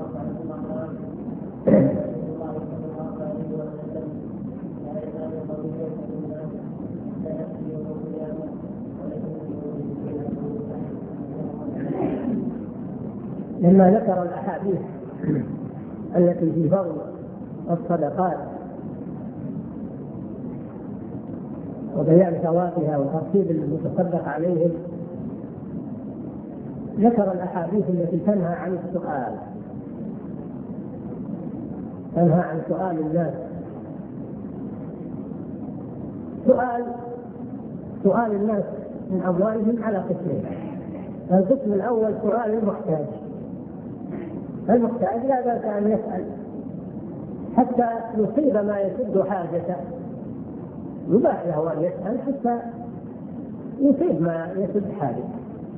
لما ذكر الأحاديث التي في فضل الصدقات وبيان ثوابها وترتيب المتصدق عليهم، ذكر الأحاديث التي تنهى عن السؤال، تنهى عن سؤال الناس. سؤال الناس من أموالهم على قسمين. القسم الأول سؤال المحتاج. المحتاج لا بأس أن يسأل حتى يصيب ما يسد حاجته، يباح له أن يسأل حتى يصيب ما يسد حاجته.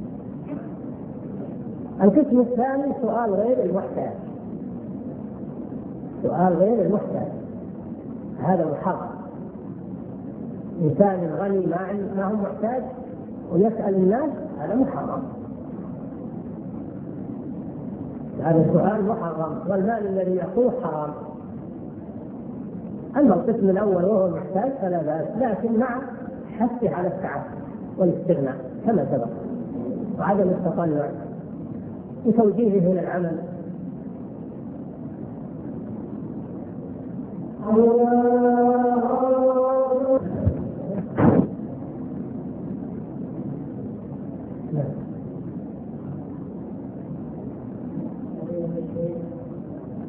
القسم الثاني سؤال غير المحتاج. سؤال غير المحتاج هذا محرم. إنسان غني ما هو محتاج ويسأل الناس، هذا محرم، هذا سؤال محرم، والمال الذي يأخذه حرام. أما القسم الأول وهو محتاج فلا بأس، لكن مع حثه على التعفف والاستغناء كما سبق، وعدم التطلع وتوجيهه إلى العمل.